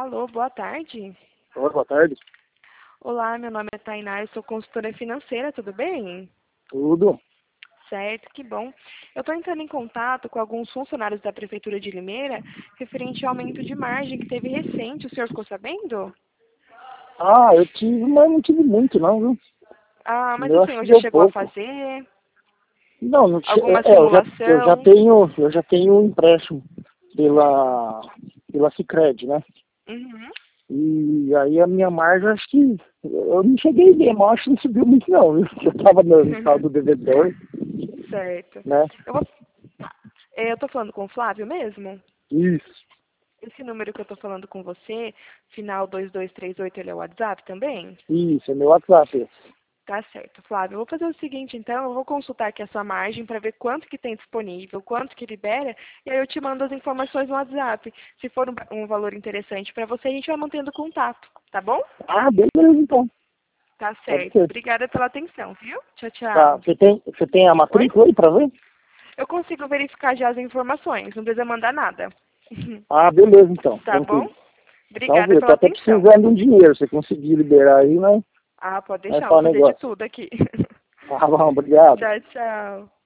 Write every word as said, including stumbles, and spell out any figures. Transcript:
Alô, boa tarde. Oi, boa tarde. Olá, meu nome é Tainá, eu sou consultora financeira, tudo bem? Tudo? Certo, que bom. Eu estou entrando em contato com alguns funcionários da Prefeitura de Limeira referente ao aumento de margem que teve recente. O senhor ficou sabendo? Ah, eu tive, mas não tive muito não, viu? Ah, mas o Eu acho que senhor já deu chegou a pouco. fazer Não, não ti- alguma é, é, eu já, eu já simulação? tenho, eu já tenho um empréstimo pela, pela Sicredi, né? Uhum, E aí a minha margem, acho que, eu não cheguei a ver, mas acho que não subiu muito não, viu? Eu tava no, no tal do devedor, certo. né? Eu vou... é, eu estou falando com o Flávio mesmo? Isso, Esse número que eu estou falando com você, final dois dois três oito, ele é o WhatsApp também? isso, é meu WhatsApp esse. Tá certo, Flávio. Eu vou fazer o seguinte, então, eu vou consultar aqui a sua margem para ver quanto que tem disponível, quanto que libera, e aí eu te mando as informações no WhatsApp. Se for um, um valor interessante para você, a gente vai mantendo contato, tá bom? Ah, beleza então, Tá pode certo. ser. Obrigada pela atenção, viu? Tchau, Tá, tchau. você tem, você tem a Oi? matrícula aí pra ver? Eu consigo verificar já as informações, não precisa mandar nada. Ah, beleza então, Tá tranquilo. bom? Então, Obrigada viu, eu tô pela até atenção. precisando de um dinheiro. Se conseguir liberar aí, né? Ah, pode Vai deixar, vou falar o fazer de negócio. tudo aqui. Tá bom, obrigado. Tchau, tchau.